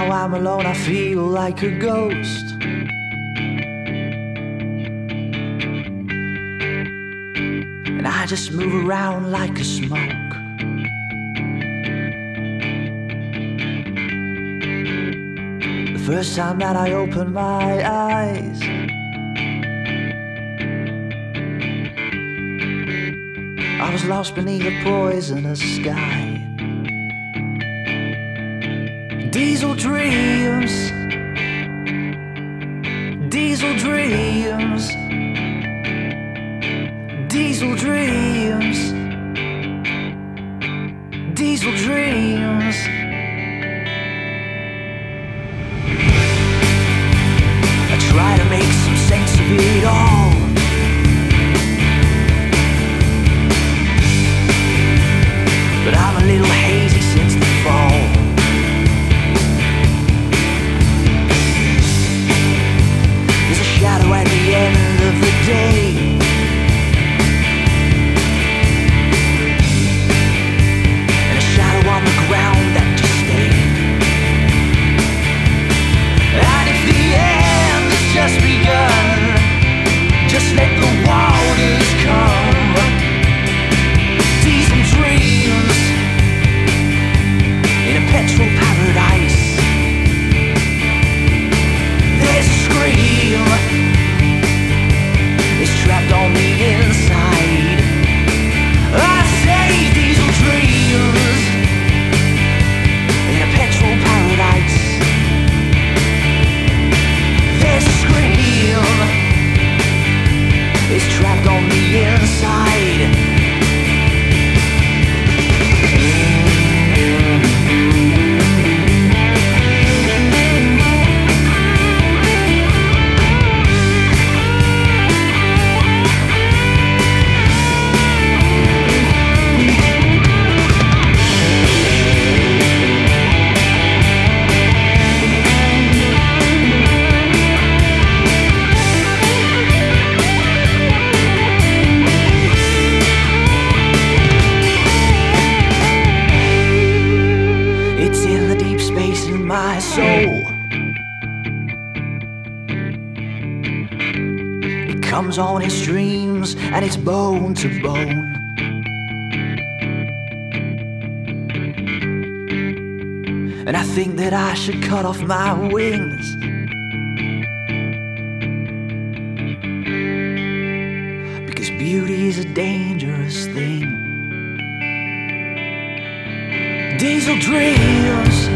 now I'm alone, I feel like a ghost. And I just move around like a smoke. The first time that I opened my eyes, I was lost beneath a poisonous sky. Diesel dreams, diesel dreams, diesel dreams, diesel dreams. I try to make some sense of it all, but I'm a little hazy since the fall. There's a shadow at the end of the day, and a shadow on the ground that just stayed. And if the end has just begun, just let the waters come. Diesel dreams in a petrol paradise. There's a scream, it's trapped on the inside. I say diesel dreams in a petrol paradise. There's a scream, it's trapped on the inside. It's in the deep space in my soul. It comes on in streams and it's bone to bone. And I think that I should cut off my wings, because beauty is a dangerous thing. Diesel dreams,